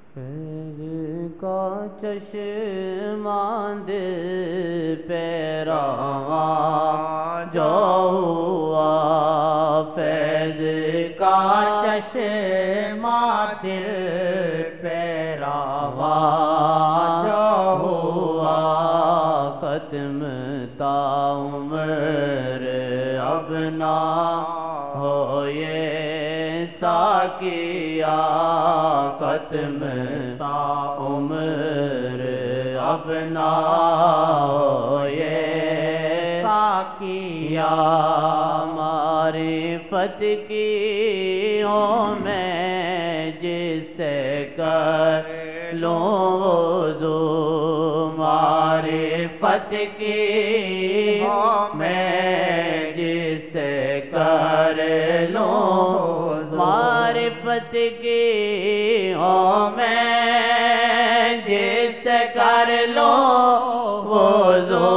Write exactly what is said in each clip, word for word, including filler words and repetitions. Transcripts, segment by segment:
فیض کا چشمہ دل پہ رواں جو ہوا، فیض کا چشمہ دل پہ رواں جو ہوا، ختم تا عمر اب نہ ہو یہ ساقیا، ختم تا عمر اب نہ ہو یہ ساقیا، معرفت کی ہوں میں جس سے کر لوں وضو، معرفت کی ہوں میں جس سے کر لوں، معرفت کی ہوں میں جس سے کر لوں وضو،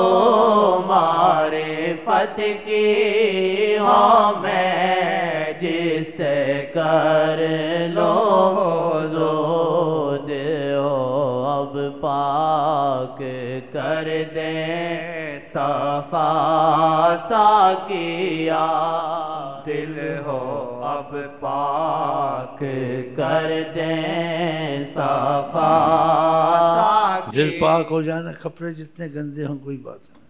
معرفت کی ہوں میں جس سے کر لوں وضو، دیو اب پاک کر دیں صفا ساقیا، دل ہو اب پاک کر دیں صفا ساقیا، دل پاک ہو جانا، کپڑے جتنے گندے ہوں کوئی بات نہیں،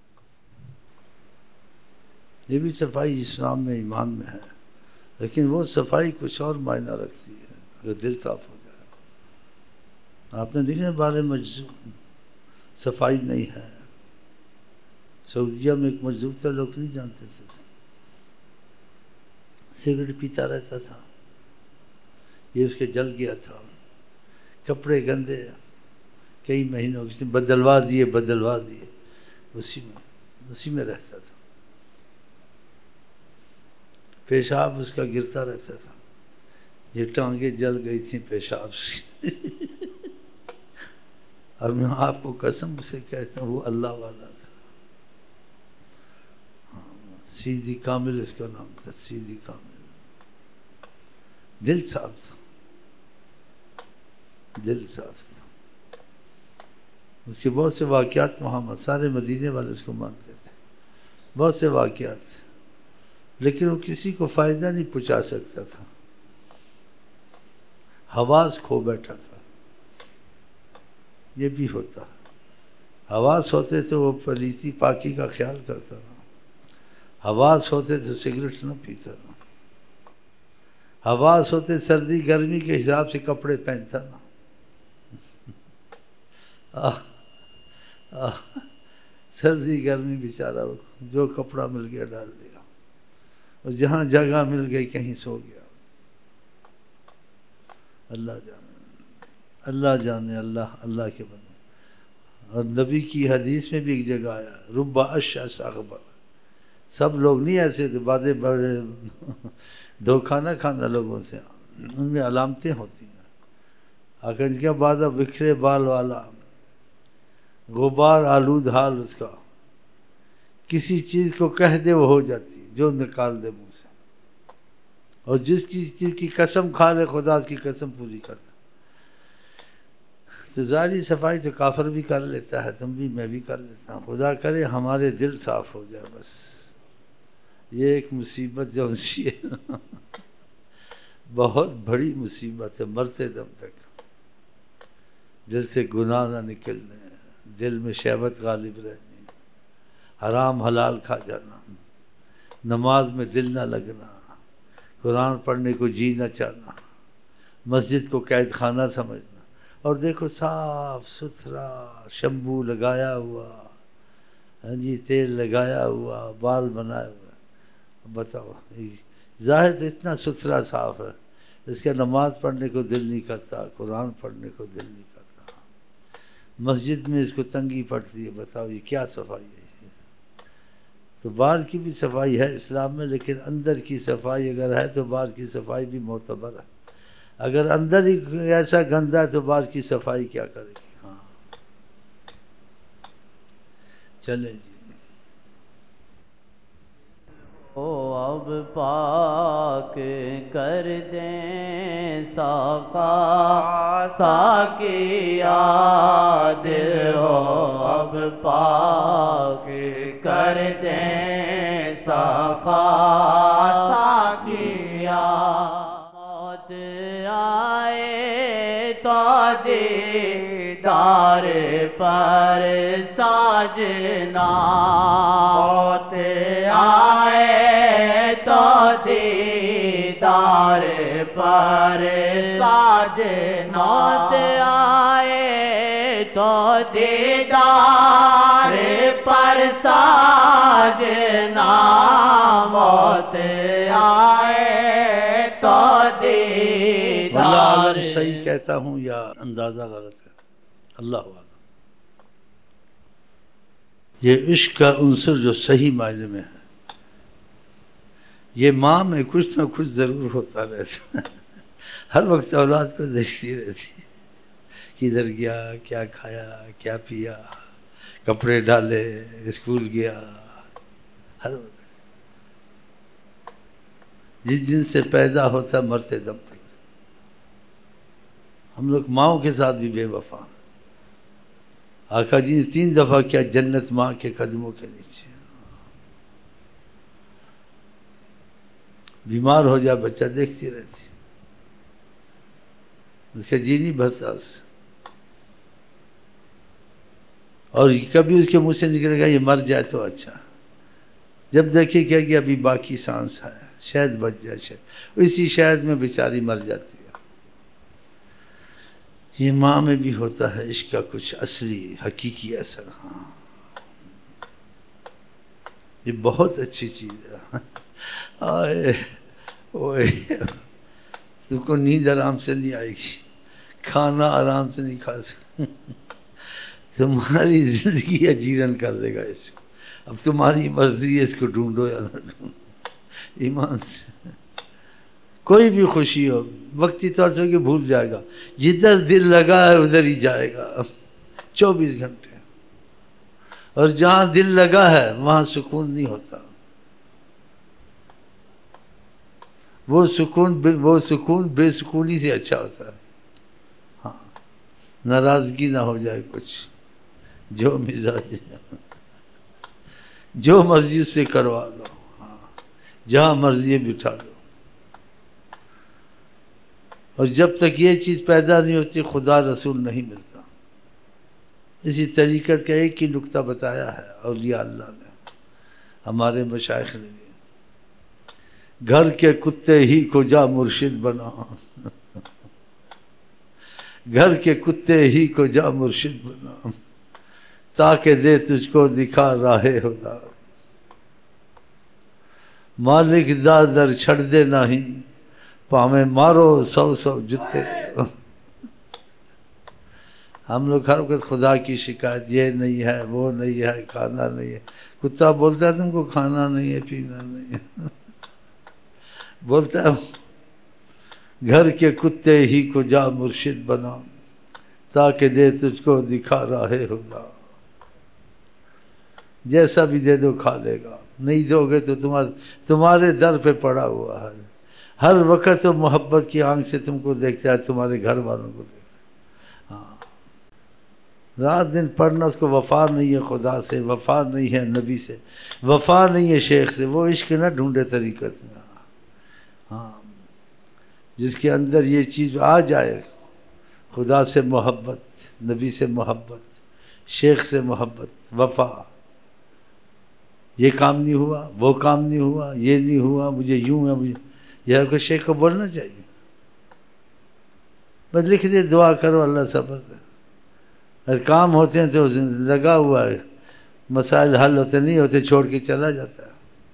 یہ بھی صفائی اسلام میں ایمان میں ہے، لیکن وہ صفائی کچھ اور معنی رکھتی ہے اگر دل صاف ہو جائے۔ آپ نے دیکھا بارے مجذوب صفائی نہیں ہے، سعودیہ میں ایک مجذوب تھا، لوگ نہیں جانتے تھے، سگریٹ پیتا رہتا تھا، یہ اس کے جل گیا تھا، کپڑے گندے کئی مہینوں کسی نے بدلوا دیے بدلوا دیے اسی میں اسی میں رہتا تھا، پیشاب اس کا گرتا رہتا تھا، یہ ٹانگیں جل گئی تھیں پیشاب سے اور میں آپ کو قسم سے کہتا ہوں وہ اللہ والا تھا، سیدھی کامل اس کا نام تھا، سیدھی کامل، دل صاف تھا، دل صاف تھا، اس کے بہت سے واقعات محمد سارے مدینے والے اس کو مانتے تھے، بہت سے واقعات تھے، لیکن وہ کسی کو فائدہ نہیں پہنچا سکتا تھا، حواس کھو بیٹھا تھا، یہ بھی ہوتا ہے، حواس ہوتے تھے وہ پلیتی پاکی کا خیال کرتا تھا، حواس ہوتے تھے سگریٹ نہ پیتا تھا، حواس ہوتے سردی گرمی کے حساب سے کپڑے پہنتا نا، آہ آہ سردی گرمی بیچارہ جو کپڑا مل گیا ڈال لیا، اور جہاں جگہ مل گئی کہیں سو گیا، اللہ جانے اللہ جانے اللہ اللہ کے بندے۔ اور نبی کی حدیث میں بھی ایک جگہ آیا رب اشعث اغبر، سب لوگ نہیں ایسے تھے، باتیں بڑے دھوکہ نہ کھانا لوگوں سے، ان میں علامتیں ہوتی ہیں، اگر ان کے بعد بکھرے بال والا، غبار آلود حال اس کا، کسی چیز کو کہہ دے وہ ہو جاتی ہے جو نکال دے منہ سے، اور جس چیز چیز کی قسم کھا لے خدا کی قسم پوری کرتا، تو ظاہری صفائی تو کافر بھی کر لیتا ہے، تم بھی میں بھی کر لیتا ہوں، خدا کرے ہمارے دل صاف ہو جائے بس، یہ ایک مصیبت جو سی ہے بہت بڑی مصیبت ہے، مرتے دم تک دل سے گناہ نہ نکلنے، دل میں شہوت غالب رہنی، حرام حلال کھا جانا، نماز میں دل نہ لگنا، قرآن پڑھنے کو جی نہ چاہنا، مسجد کو قید خانہ سمجھنا، اور دیکھو صاف ستھرا شمبو لگایا ہوا، ہاں جی تیل لگایا ہوا، بال بنایا ہوا، بتاؤ ظاہر تو اتنا ستھرا صاف ہے، اس کا نماز پڑھنے کو دل نہیں کرتا، قرآن پڑھنے کو دل نہیں کرتا، مسجد میں اس کو تنگی پڑتی ہے، بتاؤ یہ کیا صفائی ہے؟ تو باہر کی بھی صفائی ہے اسلام میں، لیکن اندر کی صفائی اگر ہے تو باہر کی صفائی بھی معتبر ہے، اگر اندر ہی ایسا گندا ہے تو باہر کی صفائی کیا کرے گی؟ ہاں چلیں جی، او اب پاک کر دیں ساقا ساقیا دل ہو اب پاک کر دیں ساقا ساقیا موت آئے تو دیدار پر ساجنا موت آئے تو دیدار پر ساجنا موت آئے تو دیدار پر ساجنا موت آئے تو دیدار واللہ صحیح کہتا ہوں یا اندازہ غلط ہے، اللہ عالم۔ یہ عشق کا عنصر جو صحیح معنی میں ہے، یہ ماں میں کچھ نہ کچھ ضرور ہوتا رہتا ہے، ہر وقت اولاد کو دیکھتی رہتی ہے، کدھر گیا، کیا کھایا، کیا پیا، کپڑے ڈالے، اسکول گیا، ہر وقت جس جن سے پیدا ہوتا مرتے دم تک۔ ہم لوگ ماؤں کے ساتھ بھی بے وفا ہیں۔ آقا جی نے تین دفعہ کیا جنت ماں کے قدموں کے نیچے۔ بیمار ہو جائے بچہ دیکھتی رہتی، اس کا جی نہیں بھرتا اس سے، اور کبھی اس کے منہ سے نکلے گا یہ مر جائے تو اچھا، جب دیکھے کہ کہ ابھی باقی سانس ہے شاید بچ جائے، شاید اسی شاید میں بیچاری مر جاتی ہے۔ یہ ماں میں بھی ہوتا ہے عشق کا کچھ اصلی حقیقی اثر۔ ہاں یہ بہت اچھی چیز ہے۔ آئے اوئے تو کو نیند آرام سے نہیں آئے گی، کھانا آرام سے نہیں کھا سکتے، تمہاری زندگی اجیرن کر دے گا عشق۔ اب تمہاری مرضی ہے اس کو ڈھونڈو یا نہ ڈھونڈو، ایمان سے۔ کوئی بھی خوشی ہو وقتی طور سے کہ بھول جائے گا، جدھر دل لگا ہے ادھر ہی جائے گا چوبیس گھنٹے، اور جہاں دل لگا ہے وہاں سکون نہیں ہوتا۔ وہ سکون وہ سکون بے سکونی سے اچھا ہوتا ہے۔ ہاں ناراضگی نہ ہو جائے کچھ، جو مزاج جو مرضی اس سے کروا لو، ہاں جہاں مرضی بٹھا دو۔ اور جب تک یہ چیز پیدا نہیں ہوتی خدا رسول نہیں ملتا۔ اسی طریقت کا ایک ہی نقطہ بتایا ہے اولیاء اللہ نے، ہمارے مشائخ نے بھی، گھر کے کتے ہی کو جا مرشد بنا، گھر کے کتے ہی کو جا مرشد بنا، تاکہ دے تجھ کو دکھا راہ خدا، مالک دا در چھڑ دے نہیں، پامیں مارو سو سو جتے۔ ہم لوگ ہر وقت خدا کی شکایت، یہ نہیں ہے وہ نہیں ہے کھانا نہیں ہے، کتا بولتا ہے تم کو کھانا نہیں ہے پینا نہیں ہے، بولتا ہے گھر کے کتے ہی کو جا مرشد بنا، تاکہ دے تجھ کو دکھا راہ خدا، جیسا بھی دے دو کھا لے گا، نہیں دو گے تو تمہارے تمہارے در پہ پڑا ہوا ہے، ہر وقت وہ محبت کی آنکھ سے تم کو دیکھتا ہے، تمہارے گھر والوں کو دیکھتا ہے۔ ہاں رات دن پڑھنا، اس کو وفا نہیں ہے خدا سے، وفا نہیں ہے نبی سے، وفا نہیں ہے شیخ سے، وہ عشق نہ ڈھونڈے طریقت میں۔ ہاں جس کے اندر یہ چیز آ جائے، خدا سے محبت، نبی سے محبت، شیخ سے محبت، وفا، یہ کام نہیں ہوا، وہ کام نہیں ہوا، یہ نہیں ہوا، مجھے یوں ہے، مجھے یہ کو شیخ کو بولنا چاہیے، بس لکھ دے دعا کرو اللہ صبر دے۔ اگر کام ہوتے ہیں تو لگا ہوا ہے، مسائل حل ہوتے نہیں ہوتے چھوڑ کے چلا جاتا ہے۔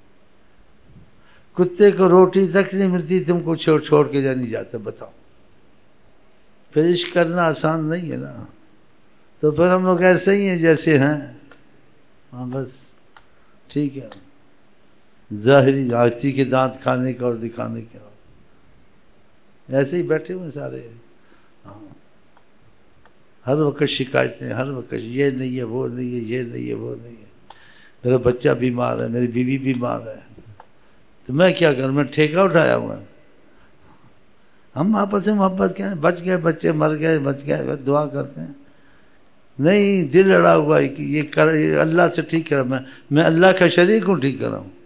کتے کو روٹی تک نہیں ملتی، تم کو چھوڑ چھوڑ کے جا نہیں جاتا، بتاؤ پھر عشق کرنا آسان نہیں ہے نا۔ تو پھر ہم لوگ ایسے ہی ہیں جیسے ہیں، ہاں بس ٹھیک ہے، ظاہری ہاتھی کے دانت کھانے کا اور دکھانے کا، ایسے ہی بیٹھے ہوئے سارے۔ ہاں ہر وقت شکایتیں، ہر وقت یہ نہیں ہے وہ نہیں ہے، یہ نہیں ہے وہ نہیں ہے، میرا بچہ بیمار ہے، میری بیوی بیمار ہے، تو میں کیا کروں، میں ٹھیکہ اٹھایا ہوا ہے۔ ہم آپس میں محبت کیا ہے، بچ گئے بچے مر گئے بچ گئے دعا کرتے ہیں، نہیں دل اڑا ہوا ہے کہ یہ کر یہ اللہ سے ٹھیک کرا، میں میں اللہ کا شریک ہوں ٹھیک کرا ہوں.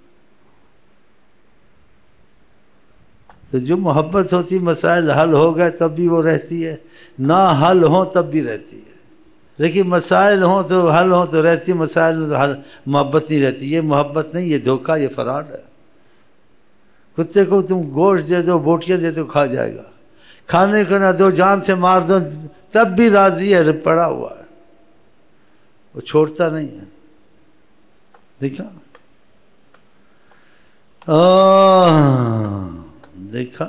تو جو محبت ہوتی مسائل حل ہو گئے تب بھی وہ رہتی ہے، نہ حل ہوں تب بھی رہتی ہے. لیکن مسائل ہوں تو حل ہوں تو رہتی ہے، مسائل میں تو حل محبت نہیں رہتی. یہ محبت نہیں، یہ دھوکہ، یہ فراڈ ہے. کتے کو تم گوشت دے دو بوٹیاں دے دو کھا جائے گا، کھانے کو نہ دو جان سے مار دو تب بھی راضی ہے، پڑا ہوا ہے، وہ چھوڑتا نہیں ہے. دیکھا دیکھا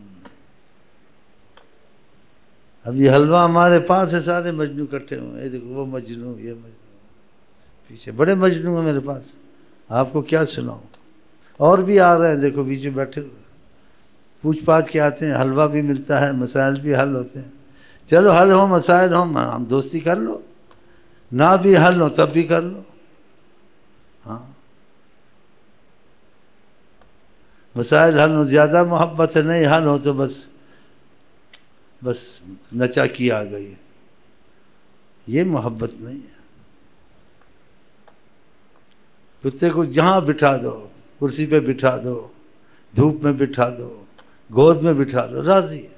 اب یہ حلوہ ہمارے پاس ہے، سارے مجنو کٹھے ہوئے، دیکھو وہ مجنو یہ مجنو، پیچھے بڑے مجنو ہیں میرے پاس، آپ کو کیا سناؤں. اور بھی آ رہے ہیں، دیکھو پیچھے بیٹھے ہوئے پوچھ پاچھ کے آتے ہیں، حلوہ بھی ملتا ہے، مسائل بھی حل ہوتے ہیں. چلو حل ہو مسائل ہوں ہم دوستی کر لو، نہ بھی حل ہو تب بھی کر لو. ہاں مسائل حل ہو، زیادہ محبت ہے، نہیں حل ہو تو بس بس نچا کی آ گئی. یہ محبت نہیں ہے. کتے کو جہاں بٹھا دو، کرسی پہ بٹھا دو، دھوپ میں بٹھا دو، گود میں بٹھا دو، راضی ہے.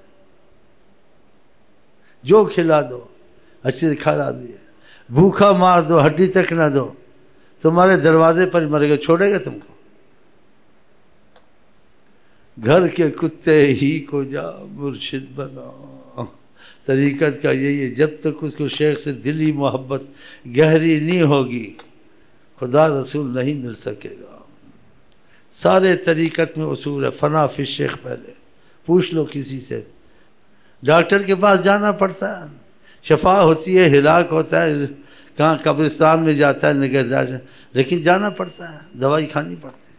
جو کھلا دو اچھے سے کھلا دیے، بھوکا مار دو ہڈی تک نہ دو، تمہارے دروازے پر مرے گا، چھوڑے گا تم کو. گھر کے کتے ہی کو جا مرشد بنا. طریقت کا یہی ہے، جب تک اس کو شیخ سے دلی محبت گہری نہیں ہوگی خدا رسول نہیں مل سکے گا. سارے طریقت میں اصول ہے، فنا فی الشیخ. پہلے پوچھ لو کسی سے، ڈاکٹر کے پاس جانا پڑتا ہے، شفا ہوتی ہے، ہلاک ہوتا ہے، کہاں قبرستان میں جاتا ہے نگہداشت، لیکن جانا پڑتا ہے، دوائی کھانی پڑتی ہے.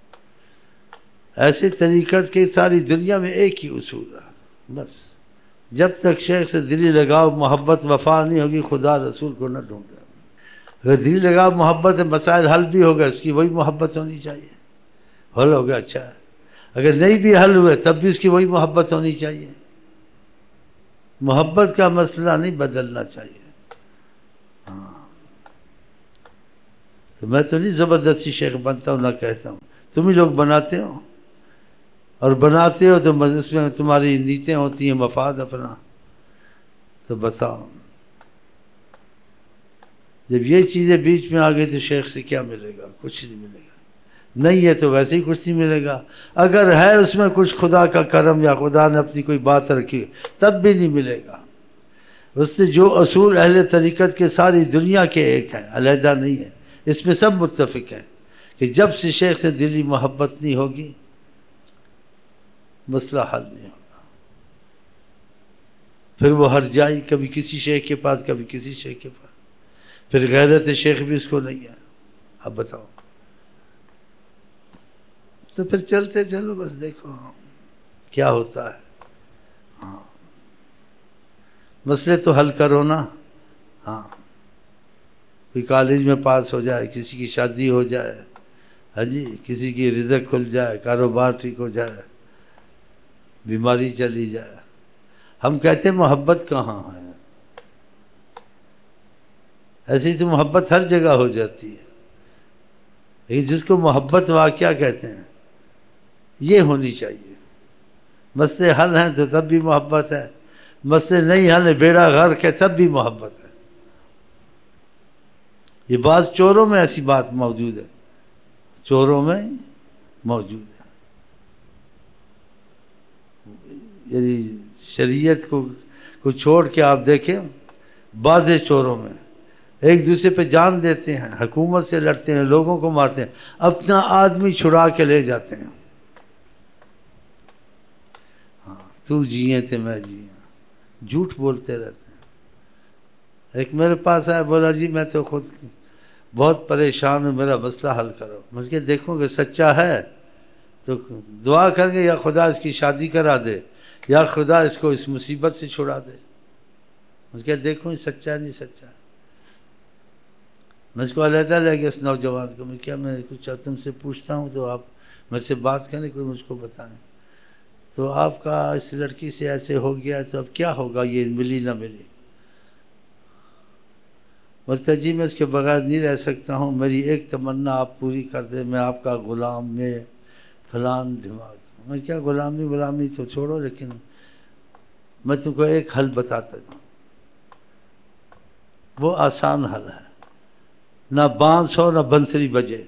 ایسے طریقت کے ساری دنیا میں ایک ہی اصول ہے، بس جب تک شیخ سے دلی لگاؤ محبت وفا نہیں ہوگی خدا رسول کو نہ ڈھونڈے. اگر دلی لگاؤ محبت مسائل حل بھی ہو گئے، اس کی وہی محبت ہونی چاہیے. حل ہو گیا اچھا ہے، اگر نہیں بھی حل ہوئے تب بھی اس کی وہی محبت ہونی چاہیے. محبت کا مسئلہ نہیں بدلنا چاہیے. ہاں تو میں تو نہیں زبردستی شیخ بنتا ہوں، نہ کہتا ہوں، تم ہی لوگ بناتے ہو، اور بناتے ہو تو اس میں تمہاری نیتیں ہوتی ہیں، مفاد اپنا. تو بتاؤ جب یہ چیزیں بیچ میں آ گئی تو شیخ سے کیا ملے گا؟ کچھ نہیں ملے گا. نہیں ہے تو ویسے ہی کچھ نہیں ملے گا. اگر ہے اس میں کچھ خدا کا کرم یا خدا نے اپنی کوئی بات رکھی تب بھی نہیں ملے گا. اس سے جو اصول اہل طریقت کے ساری دنیا کے ایک ہیں، علیحدہ نہیں ہے، اس میں سب متفق ہیں کہ جب سے شیخ سے دلی محبت نہیں ہوگی مسئلہ حل نہیں ہوگا. پھر وہ ہر جائی، کبھی کسی شیخ کے پاس کبھی کسی شیخ کے پاس، پھر غیرت شیخ بھی اس کو نہیں ہے. اب بتاؤ، تو پھر چلتے چلو، بس دیکھو کیا ہوتا ہے. ہاں مسئلے تو حل کرو نا. ہاں کوئی کالج میں پاس ہو جائے، کسی کی شادی ہو جائے، ہاں جی کسی کی رزق کھل جائے، کاروبار ٹھیک ہو جائے، بیماری چلی جائے. ہم کہتے ہیں محبت کہاں ہے؟ ایسی تو محبت ہر جگہ ہو جاتی ہے، لیکن جس کو محبت واقعہ کہتے ہیں یہ ہونی چاہیے. مسئلے حل ہیں تو تب بھی محبت ہے، مسئلے نہیں حل ہے، بیڑا غرق ہے، تب بھی محبت ہے. یہ بعض چوروں میں ایسی بات موجود ہے، چوروں میں موجود ہے. یعنی شریعت کو کو چھوڑ کے آپ دیکھیں، بعض چوروں میں ایک دوسرے پہ جان دیتے ہیں، حکومت سے لڑتے ہیں، لوگوں کو مارتے ہیں، اپنا آدمی چھڑا کے لے جاتے ہیں. ہاں تو جیے تھے میں جیے، جھوٹ بولتے رہتے ہیں. ایک میرے پاس آیا، بولا جی میں تو خود بہت پریشان ہوں، میرا مسئلہ حل کرو. مجھ کے دیکھو کہ سچا ہے تو دعا کریں گے یا خدا اس کی شادی کرا دے، یا خدا اس کو اس مصیبت سے چھڑا دے. مجھ کے دیکھو یہ سچا نہیں سچا. میں اس کو علیحدہ لے گیا اس نوجوان کو. میں کیا میں کچھ تم سے پوچھتا ہوں تو آپ مجھ سے بات کریں، کوئی مجھ کو بتائیں. تو آپ کا اس لڑکی سے ایسے ہو گیا تو اب کیا ہوگا، یہ ملی نہ ملی؟ بولتا جی میں اس کے بغیر نہیں رہ سکتا ہوں، میری ایک تمنا آپ پوری کر دیں، میں آپ کا غلام، میں فلان دماغ۔ میں کیا غلامی غلامی تو چھوڑو، لیکن میں تم کو ایک حل بتاتا ہوں، وہ آسان حل ہے، نہ بانس ہو نہ بنسری بجے،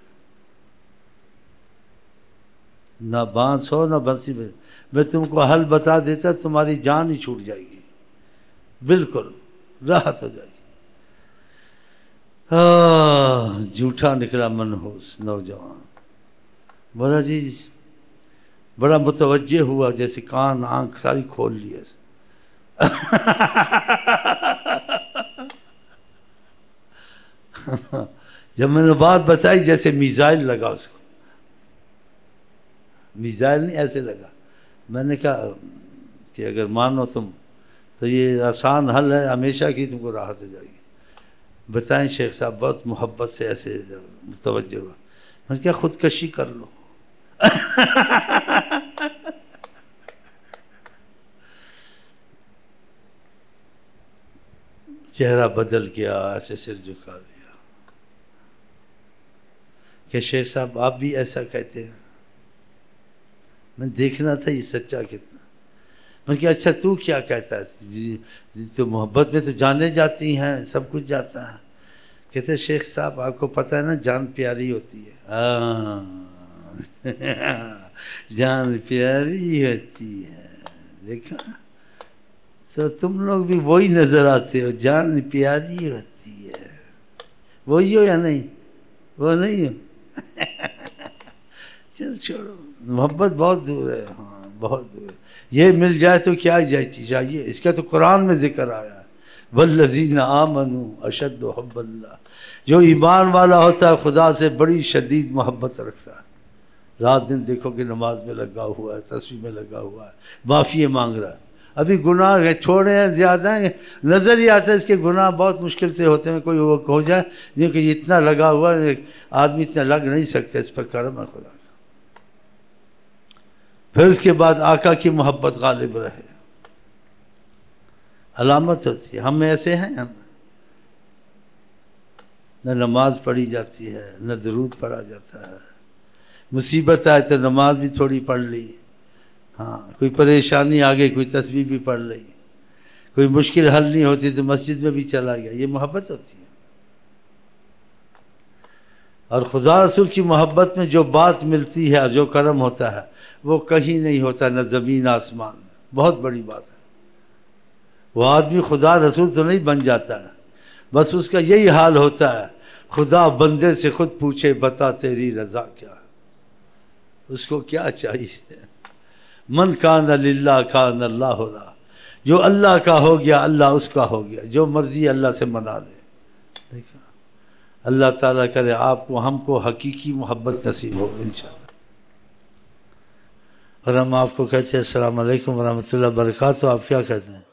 نہ بانس ہو نہ بنسری بجے، میں تم کو حل بتا دیتا تمہاری جان ہی چھوٹ جائے گی، بالکل راحت ہو جائے گی۔ آہ جھوٹا نکلا منحوس نوجوان، بولا جی بڑا متوجہ ہوا، جیسے کان آنکھ ساری کھول لی ایسے۔ جب میں نے بات بتائی جیسے میزائل لگا اس کو، میزائل نہیں ایسے لگا۔ میں نے کہا کہ اگر مانو تم تو یہ آسان حل ہے، ہمیشہ کی تم کو راحت ہو جائے گی۔ بتائیں شیخ صاحب بہت محبت سے ایسے متوجہ ہوا، میں نے کہا خودکشی کر لو۔ چہرہ بدل گیا، ایسے سر جھکا لیا کہ شیخ صاحب آپ بھی ایسا کہتے ہیں؟ میں دیکھنا تھا یہ سچا کتنا۔ میں کہ اچھا تو کیا کہتا ہے؟ جی تو محبت میں تو جانے جاتی ہیں، سب کچھ جاتا ہے۔ کہتے شیخ صاحب آپ کو پتہ ہے نا جان پیاری ہوتی ہے۔ ہاں جان پیاری ہوتی ہے، دیکھا تو تم لوگ بھی وہی نظر آتے ہو، جان پیاری ہوتی ہے، وہی ہو یا نہیں؟ وہ نہیں ہو؟ چل چھوڑو، محبت بہت دور ہے، ہاں بہت دور ہے۔ یہ مل جائے تو کیا جائے چاہیے، اس کا تو قرآن میں ذکر آیا ہے، والذین آمنوا اشد حب اللہ، جو ایمان والا ہوتا ہے خدا سے بڑی شدید محبت رکھتا ہے، رات دن دیکھو کہ نماز میں لگا ہوا ہے، تسبیح میں لگا ہوا ہے، معافی مانگ رہا ہے۔ ابھی گناہ ہے چھوڑے ہیں زیادہ ہیں، نظر ہی آتا ہے اس کے گناہ بہت مشکل سے ہوتے ہیں، کوئی وہ ہو جائے یہ کہ اتنا لگا ہوا ہے، آدمی اتنا لگ نہیں سکتا، اس پر کرم ہے خدا کا۔ پھر اس کے بعد آقا کی محبت غالب رہے، علامت ہوتی ہے۔ ہم ایسے ہیں، ہم نہ نماز پڑھی جاتی ہے نہ درود پڑھا جاتا ہے، مصیبت آئے تو نماز بھی تھوڑی پڑھ لی، ہاں کوئی پریشانی آ گئی کوئی تسبیح بھی پڑھ لی، کوئی مشکل حل نہیں ہوتی تو مسجد میں بھی چلا گیا، یہ محبت ہوتی ہے۔ اور خدا رسول کی محبت میں جو بات ملتی ہے اور جو کرم ہوتا ہے وہ کہیں نہیں ہوتا، نہ زمین آسمان میں، بہت بڑی بات ہے۔ وہ آدمی خدا رسول تو نہیں بن جاتا ہے، بس اس کا یہی حال ہوتا ہے، خدا بندے سے خود پوچھے بتا تیری رضا کیا ہے، اس کو کیا چاہیے؟ من کان للہ کان اللہ لہ، جو اللہ کا ہو گیا اللہ اس کا ہو گیا، جو مرضی اللہ سے منا لے۔ دیکھا، اللہ تعالیٰ کرے آپ کو ہم کو حقیقی محبت نصیب ہو انشاءاللہ۔ اور ہم آپ کو کہتے ہیں السلام علیکم ورحمۃ اللہ وبرکاتہ، آپ کیا کہتے ہیں؟